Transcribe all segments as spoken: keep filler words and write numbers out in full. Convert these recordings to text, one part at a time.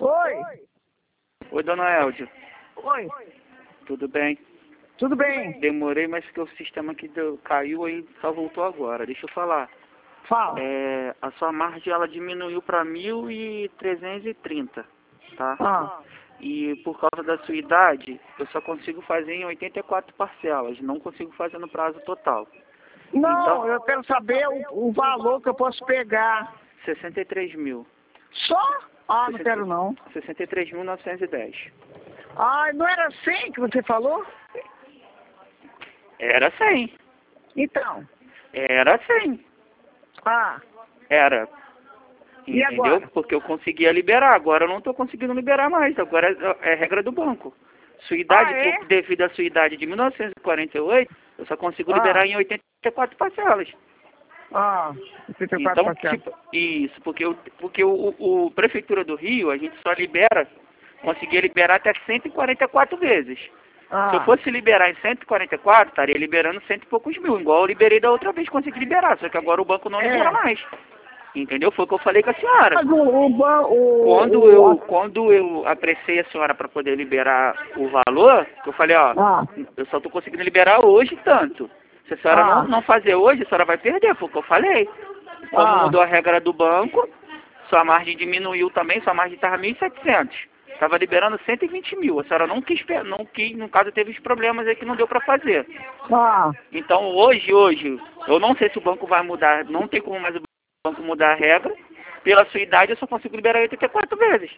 Oi. Oi, dona Eldia. Oi. Tudo bem? Tudo bem? Demorei, mas que o sistema aqui deu, caiu aí, só voltou agora. Deixa eu falar. Fala. É, a sua margem ela diminuiu para mil trezentos e trinta, tá? Ah. E por causa da sua idade, eu só consigo fazer em oitenta e quatro parcelas, não consigo fazer no prazo total. Não, Então, eu quero saber o, o valor que eu posso pegar. sessenta e três mil. Só? Ah, não quero não. sessenta e três mil novecentos e dez. Ah, não era cem que você falou? Era cem. Então. Era cem. Ah. Era. E Entendeu? agora? Porque eu conseguia liberar. Agora eu não estou conseguindo liberar mais. Agora é, é regra do banco. Sua idade, Ah, é? por- devido à sua idade de mil novecentos e quarenta e oito, eu só consigo liberar Ah. em oitenta e quatro parcelas. Ah, oitenta e quatro Então, parcelas. tipo, isso, porque, o, porque o, o, o Prefeitura do Rio, a gente só libera, conseguia liberar até cento e quarenta e quatro vezes. Ah. Se eu fosse liberar em cento e quarenta e quatro, estaria liberando cento e poucos mil, igual eu liberei da outra vez, consegui liberar, só que agora o banco não É. libera mais. Entendeu? Foi o que eu falei com a senhora. Mas o, o, ban- o, Quando o, eu, a- quando eu apressei a senhora para poder liberar o valor, eu falei, ó, Ah. eu só tô conseguindo liberar hoje tanto. Se a senhora Ah. não, não fazer hoje, a senhora vai perder, foi o que eu falei. Como Ah. mudou a regra do banco, sua margem diminuiu também, sua margem estava mil e setecentos. Estava liberando cento e vinte mil. A senhora não quis, pe- não quis, no caso teve os problemas aí que não deu para fazer. Ah. Então hoje, hoje, eu não sei se o banco vai mudar, não tem como mais o banco mudar a regra. Pela sua idade eu só consigo liberar oitenta e quatro vezes.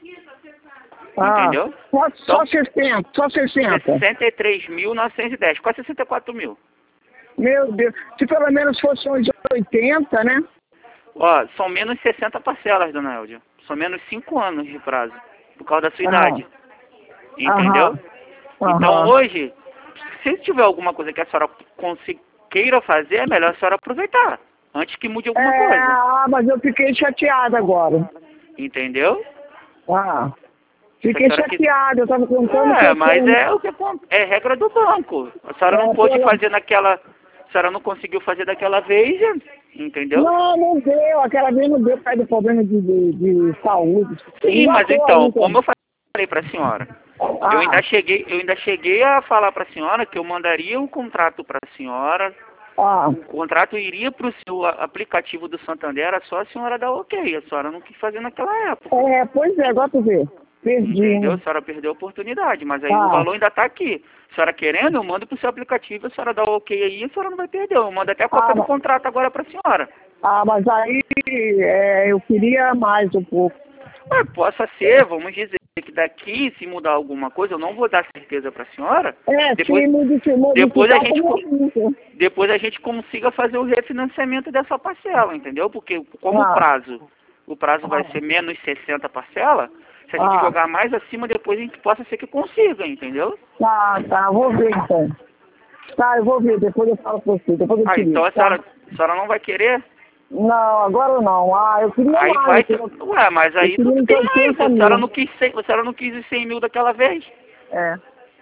Ah. Entendeu? Só, só Então, sessenta, só sessenta. sessenta e três mil novecentos e dez, quase sessenta e quatro mil. Meu Deus. Se pelo menos fosse uns oitenta, né? Ó, são menos sessenta parcelas, dona Eldia. São menos cinco anos de prazo, por causa da sua Aham. idade. Entendeu? Aham. Então Aham. hoje, se tiver alguma coisa que a senhora consiga, queira fazer, é melhor a senhora aproveitar, antes que mude alguma É, coisa. ah, mas eu fiquei chateada agora. Entendeu? Ah. Se Fiquei a senhora quis- chateada, eu tava contando que É, eu mas tenho... é o que acon- é regra do banco. A senhora não É, pôde pela- fazer naquela. A senhora não conseguiu fazer daquela vez, entendeu? Não, não deu. Aquela vez não deu por causa do problema de, de, de saúde. Sim, Eu mas tô então, ainda. como eu falei para a senhora, eu Ah. ainda cheguei, eu ainda cheguei a falar para a senhora que eu mandaria um contrato para a senhora. Ah. O contrato iria para o seu a- aplicativo do Santander, era só a senhora dar ok. A senhora não quis fazer naquela época. É, pois é, agora tu vê. Perdi. Entendeu? A Né? senhora perdeu a oportunidade, mas aí Ah. o valor ainda está aqui. A senhora querendo, eu mando para o seu aplicativo, a senhora dá o ok aí, a senhora não vai perder. Eu mando até a cópia Ah, do mas- contrato agora para a senhora. Ah, mas aí é, eu queria mais um pouco. Ué, possa ser, vamos dizer que daqui, se mudar alguma coisa, eu não vou dar certeza para a senhora. É, Depois, sim, modificar, depois a modificar gente como muito. depois a gente consiga fazer o refinanciamento dessa parcela, entendeu? Porque como Ah. o prazo, o prazo vai Ah. ser menos sessenta parcela, se a gente Ah. jogar mais acima, depois a gente possa ser que consiga, entendeu? Tá, tá, vou ver então. Tá, eu vou ver, depois eu falo com você, depois eu Ah, te ligo, então a tá? senhora, a senhora não vai querer? Não, agora não. Ah, eu queria Aí mais. vai, eu queria- ué, mas aí eu queria tudo uns tem mais. oitenta A mil. senhora não quis, cem- a senhora não quis os cem mil daquela vez? É.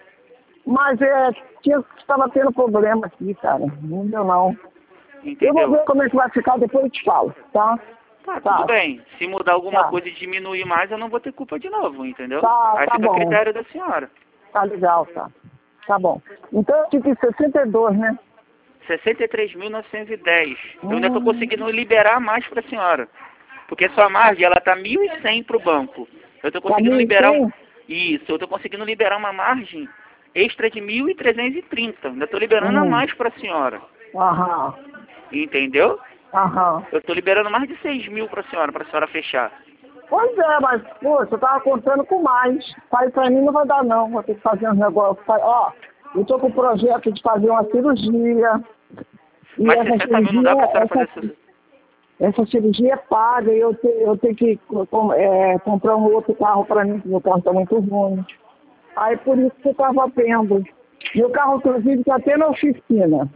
Mas é, tinha, estava tendo problema aqui, cara. Não deu não. Eu vou Entendeu? ver como é que vai ficar, depois eu te falo, tá? Tá, Tá. tudo bem. Se mudar alguma Tá. coisa e diminuir mais, eu não vou ter culpa de novo, entendeu? Tá, Aí tá fica a bom. critério da senhora. Tá legal, tá. Tá bom. Então eu tive sessenta e dois, né? sessenta e três mil novecentos e dez. Eu ainda estou Hum. conseguindo liberar mais para a senhora. Porque sua margem, ela está mil e cem para o banco. Eu estou conseguindo mil e liberar... cem? Um... Isso, eu estou conseguindo liberar uma margem extra de mil trezentos e trinta. Ainda estou liberando a Hum. mais para a senhora. Aham. Entendeu? Aham. Eu estou liberando mais de seis mil para a senhora, para a senhora fechar. Pois é, mas, poxa, eu tava contando com mais. Pai, pra mim não vai dar não, vou ter que fazer um negócio. Ó, eu tô com o projeto de fazer uma cirurgia. E Mas essa sessenta mil não dá para a senhora cirurgia, fazer... essa, essa cirurgia é paga e eu, te, eu tenho que com, é, comprar um outro carro pra mim, porque meu carro tá muito ruim. Aí por isso que eu tava vendo. Meu carro, inclusive, tá até na oficina.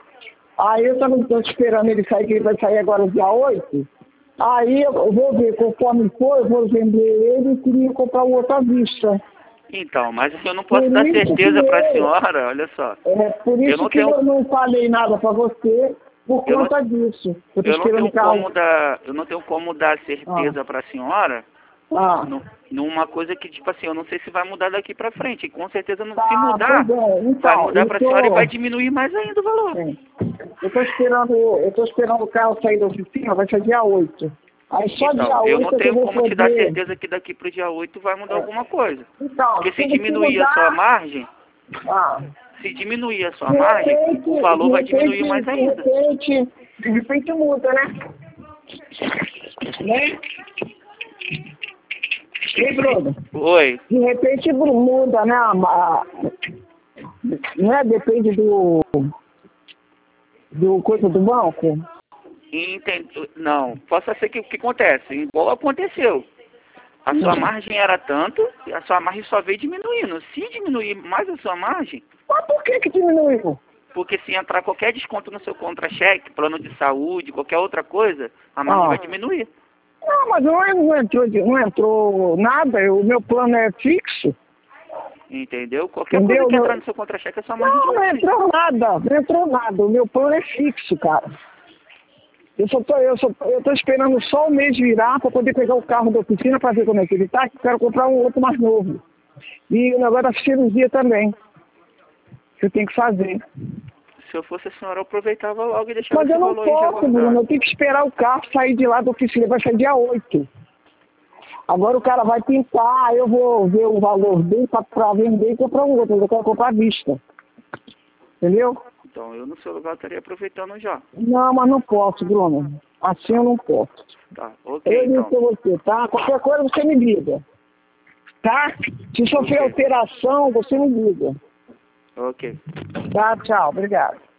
Aí eu tava tô esperando ele sair, que ele vai sair agora dia oito. Aí eu vou ver, conforme for, eu vou vender ele e queria comprar o outro à vista. Então, mas eu não posso Por dar isso certeza que para a eu- senhora, olha só. É por Eu isso não que tenho- eu não falei nada para você, por Eu não- conta disso. Eu tô Eu não esperando tenho o carro. como dar, eu não tenho como dar certeza para a senhora, Ah. Nu- Numa coisa que, tipo assim, eu não sei se vai mudar daqui pra frente. E com certeza, não, Tá, se mudar, pois é. Então, vai mudar pra eu tô- senhora e vai diminuir mais ainda o valor. É. Eu tô esperando, eu tô esperando o carro sair da oficina, vai ser dia oito. Aí só dia Então, eu oito não é que eu tenho vou como te dar poder... certeza que daqui pro dia oito vai mudar É. alguma coisa. Então, Porque se se diminuir mudar, a sua margem, ah, se diminuir a sua de margem, repente, o valor de vai diminuir repente, mais de ainda. repente, de repente muda, né? Né? E Bruno, Oi. de repente muda, né? a ma- Não é? Depende do, do coisa do banco. Entendo. Não, possa ser que o que acontece, igual aconteceu. A sua margem era tanto, e a sua margem só veio diminuindo. Se diminuir mais a sua margem, Mas por que que diminuiu? porque se entrar qualquer desconto no seu contra-cheque, plano de saúde, qualquer outra coisa, a margem Ah. vai diminuir. Não, mas não, não, entrou, de- não entrou nada, o meu plano é fixo. Entendeu? Qualquer Entendeu? coisa que Meu- entrar no seu contra-cheque, a sua margem Não, não diminui. entrou nada, não entrou nada. O meu plano é fixo, cara. Eu só tô, eu só, eu tô esperando só o mês virar para poder pegar o carro da oficina para ver como é que ele tá, que eu quero comprar um outro mais novo. E o negócio da cirurgia também, que eu tenho que fazer. Se eu fosse a senhora, eu aproveitava logo e deixava Mas esse eu não valor aí já posso, Bruno, guardado. eu tenho que esperar o carro sair de lá da oficina, vai sair dia oito. Agora o cara vai pintar, eu vou ver o valor dele para vender e comprar um outro, eu quero comprar à vista. Entendeu? Então, eu no seu lugar estaria aproveitando já. Não, mas não posso, Bruno. Assim eu não posso. Tá, ok, Eu digo então. pra você, tá? Qualquer coisa você me liga. Tá? Se sofrer Ok. alteração, você me liga. Ok. Tá, tchau. Obrigado.